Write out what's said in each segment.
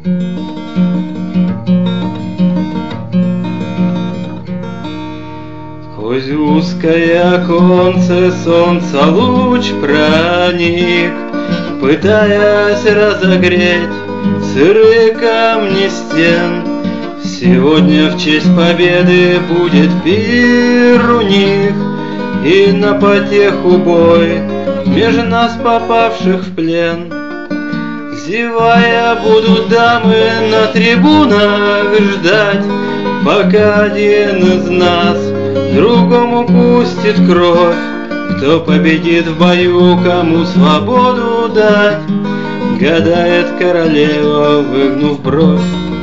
Сквозь узкое оконце солнца луч проник, пытаясь разогреть сырые камни стен. Сегодня в честь победы будет пир у них, и на потеху бой меж нас попавших в плен. Зевая будут дамы на трибунах ждать, пока один из нас другому пустит кровь. Кто победит в бою, кому свободу дать, гадает королева, выгнув бровь.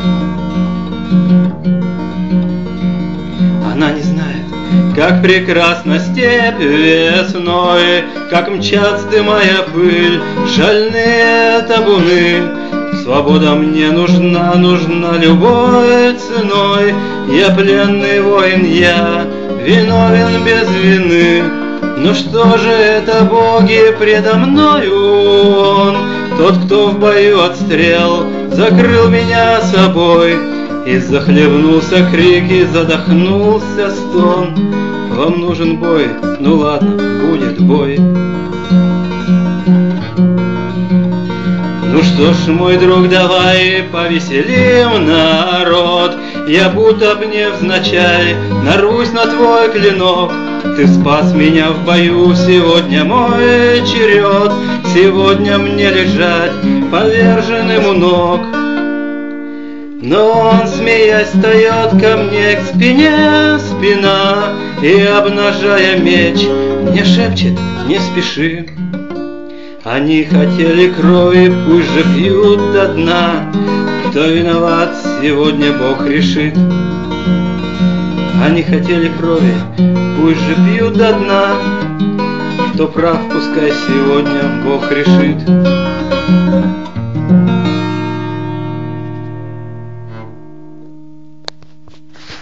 Она не знает, как прекрасна степь весной, как мчат дымая пыль шальные табуны. Свобода мне нужна, нужна любой ценой. Я пленный воин, я виновен без вины. Но что же это, боги, предо мною он, тот, кто в бою отстрел закрыл меня собой. И захлебнулся крик, и задохнулся стон. Вам нужен бой, ну ладно, будет бой. Ну что ж, мой друг, давай повеселим народ. Я будто б невзначай нарвусь на твой клинок. Ты спас меня в бою, сегодня мой черед. Сегодня мне лежать поверженным у ног. Но он, смеясь, встает ко мне к спине спина, и, обнажая меч, мне шепчет: не спеши. Они хотели крови, пусть же пьют до дна. Кто виноват, сегодня Бог решит. Они хотели крови, пусть же пьют до дна. Кто прав, пускай сегодня Бог решит.